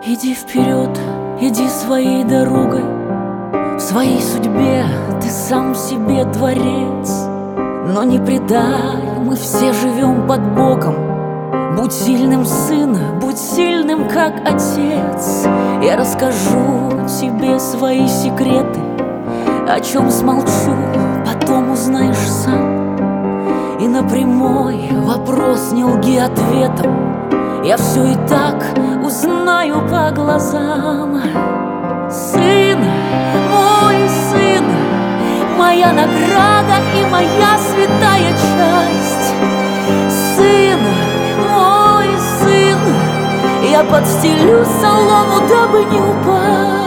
Иди вперед, иди своей дорогой. В своей судьбе ты сам себе творец. Но не предай, мы все живем под боком. Будь сильным, сын, будь сильным, как отец. Я расскажу тебе свои секреты, о чем смолчу, потом узнаешь сам. И на прямой вопрос не лги ответом, я все и так узнаю по глазам. Сын, мой сын, моя награда и моя святая часть. Сын, мой сын, я подстелю солому, дабы не упасть.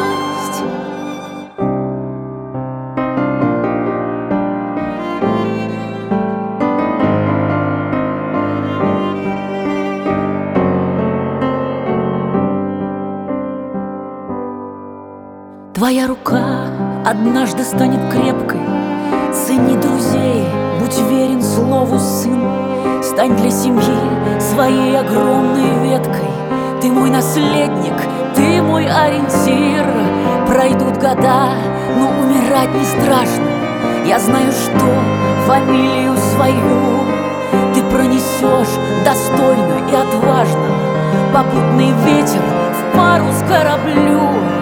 Твоя рука однажды станет крепкой. Цени друзей, будь верен слову, сын. Стань для семьи своей огромной веткой. Ты мой наследник, ты мой ориентир. Пройдут года, но умирать не страшно. Я знаю, что фамилию свою ты пронесешь достойно и отважно. Попутный ветер в пару с кораблю.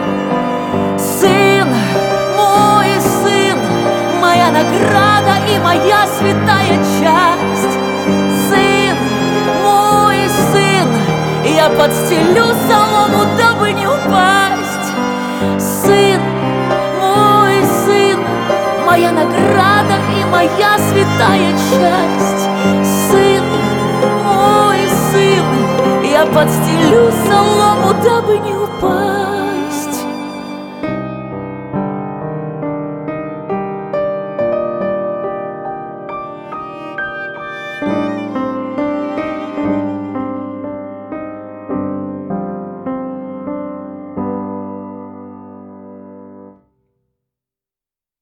Сын, мой сын, моя награда и моя святая часть. Сын, мой сын, я подстелю солому, дабы не упасть. Сын, мой сын, моя награда и моя святая часть. Сын, мой сын, я подстелю солому, дабы не упасть.